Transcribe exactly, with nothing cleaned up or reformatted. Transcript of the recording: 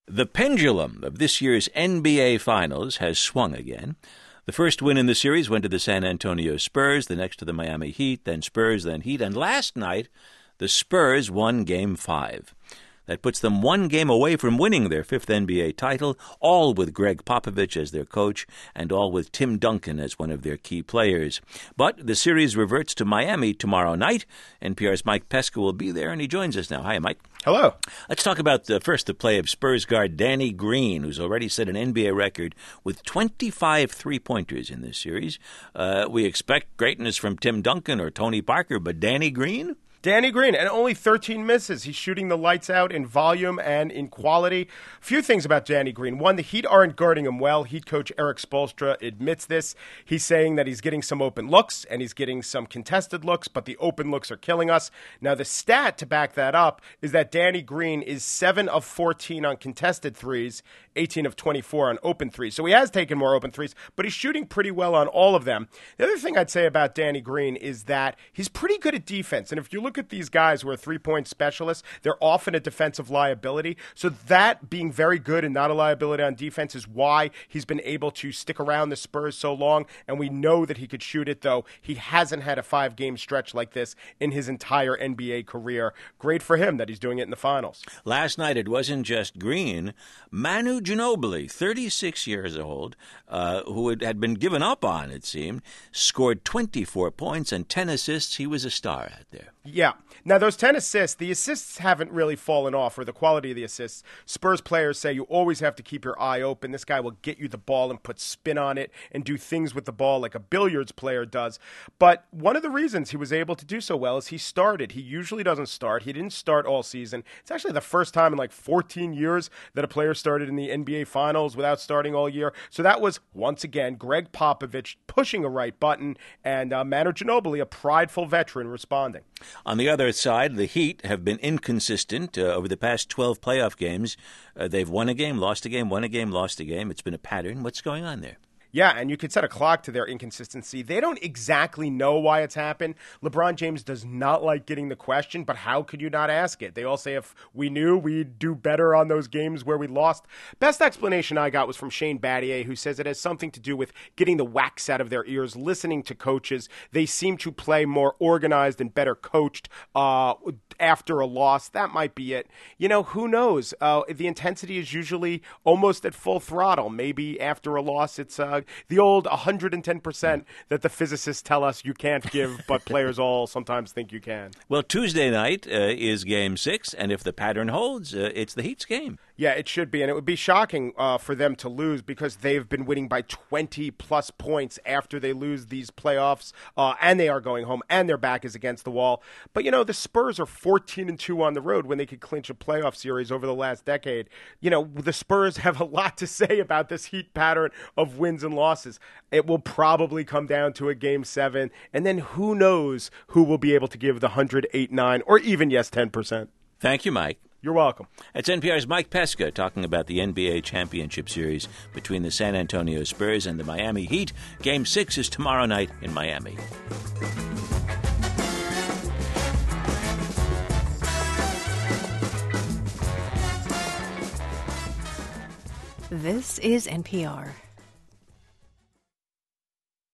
The pendulum of this year's N B A Finals has swung again. The first win in the series went to the San Antonio Spurs, the next to the Miami Heat, then Spurs, then Heat, and last night the Spurs won Game five. That puts them one game away from winning their fifth N B A title, all with Greg Popovich as their coach and all with Tim Duncan as one of their key players. But the series reverts to Miami tomorrow night. N P R's Mike Pesca will be there, and he joins us now. Hi, Mike. Hello. Let's talk about uh, first the play of Spurs guard Danny Green, who's already set an N B A record with twenty-five three-pointers in this series. Uh, we expect greatness from Tim Duncan or Tony Parker, but Danny Green? Danny Green, and only thirteen misses. He's shooting the lights out in volume and in quality. A few things about Danny Green. One, the Heat aren't guarding him well. Heat coach Erik Spoelstra admits this. He's saying that he's getting some open looks and he's getting some contested looks, but the open looks are killing us. Now, the stat to back that up is that Danny Green is seven of fourteen on contested threes, eighteen of twenty-four on open threes. So he has taken more open threes, but he's shooting pretty well on all of them. The other thing I'd say about Danny Green is that he's pretty good at defense. And if you look at these guys who are three-point specialists, they're often a defensive liability. So that being very good and not a liability on defense is why he's been able to stick around the Spurs so long. And we know that he could shoot it, though he hasn't had a five-game stretch like this in his entire N B A career. Great for him that he's doing it in the finals. Last night it wasn't just Green. Manu Ginobili, thirty-six years old, uh, who had, had been given up on, it seemed, scored twenty-four points and ten assists. He was a star out there. Yeah. Now, those ten assists, the assists haven't really fallen off, or the quality of the assists. Spurs players say you always have to keep your eye open. This guy will get you the ball and put spin on it and do things with the ball like a billiards player does. But one of the reasons he was able to do so well is he started. He usually doesn't start. He didn't start all season. It's actually the first time in like fourteen years that a player started in the N B A Finals without starting all year. So that was, once again, Greg Popovich pushing a right button and uh, Manu Ginobili, a prideful veteran, responding. On the other side, the Heat have been inconsistent uh, over the past twelve playoff games. Uh, they've won a game, lost a game, won a game, lost a game. It's been a pattern. What's going on there? Yeah, and you could set a clock to their inconsistency. They don't exactly know why it's happened. LeBron James does not like getting the question, but how could you not ask it? They all say if we knew, we'd do better on those games where we lost. Best explanation I got was from Shane Battier, who says it has something to do with getting the wax out of their ears, listening to coaches. They seem to play more organized and better coached uh, after a loss. That might be it. You know, who knows? Uh, the intensity is usually almost at full throttle. Maybe after a loss, it's uh, the old one hundred ten percent that the physicists tell us you can't give, but players all sometimes think you can. Well, Tuesday night uh, is Game six, and if the pattern holds, uh, it's the Heat's game. Yeah, it should be, and it would be shocking uh, for them to lose because they've been winning by twenty-plus points after they lose these playoffs, uh, and they are going home, and their back is against the wall. But, you know, the Spurs are fourteen and two on the road when they could clinch a playoff series over the last decade. You know, the Spurs have a lot to say about this Heat pattern of wins and losses. It will probably come down to a Game seven, and then who knows who will be able to give the one hundred eight nine or even, yes, ten percent. Thank you, Mike. You're welcome. It's N P R's Mike Pesca talking about the N B A Championship Series between the San Antonio Spurs and the Miami Heat. Game six is tomorrow night in Miami. This is N P R.